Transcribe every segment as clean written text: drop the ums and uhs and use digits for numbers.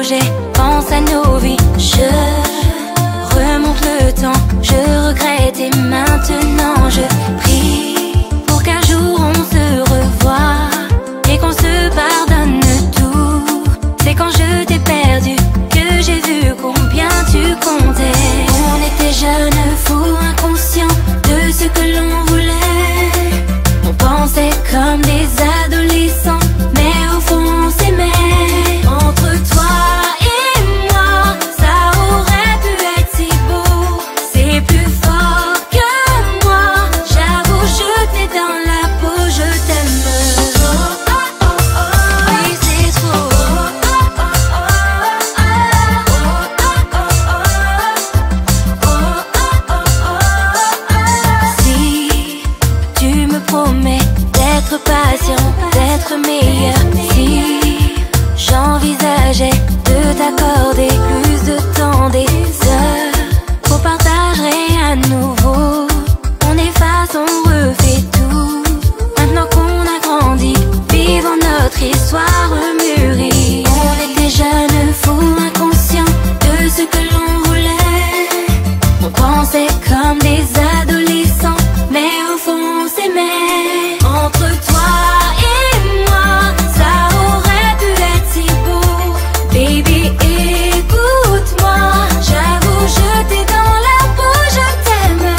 mélangé, pense à nos vies. Je remonte le temps, je regrette et maintenant je prie pour qu'un jour on se revoie et qu'on se pardonne tout. C'est quand je t'ai perdu que j'ai vu combien tu comptais. On était jeunes, fous, inconscients de ce que l'on voulait. On pensait comme des adolescents, mais au fond on s'aimait. Entre toi et moi, ça aurait pu être si beau. C'est plus fort que moi, j'avoue, je t'ai dans la peau, je t'aime. Oui, c'est trop. Si tu me promets d'être patient, d'être meilleur, si j'envisageais de t'accorder plus de temps, des heures qu'on partagerait à nouveau. On efface, on refait tout. Maintenant qu'on a grandi, vivons notre histoire mûrie. On était jeunes, fous, inconscients de ce que l'on voulait. On pensait comme des adolescents, mais au fond on s'aimait. Entre toi et moi, ça aurait pu être si beau. Baby, écoute-moi, j'avoue, je t'ai dans la peau, je t'aime.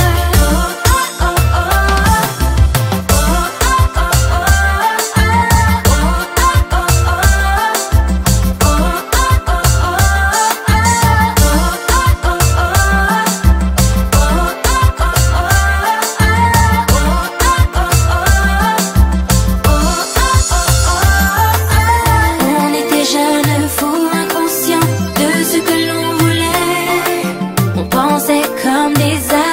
On était jeunes, fous, inconscients de ce que l'on voulait. On pensait comme des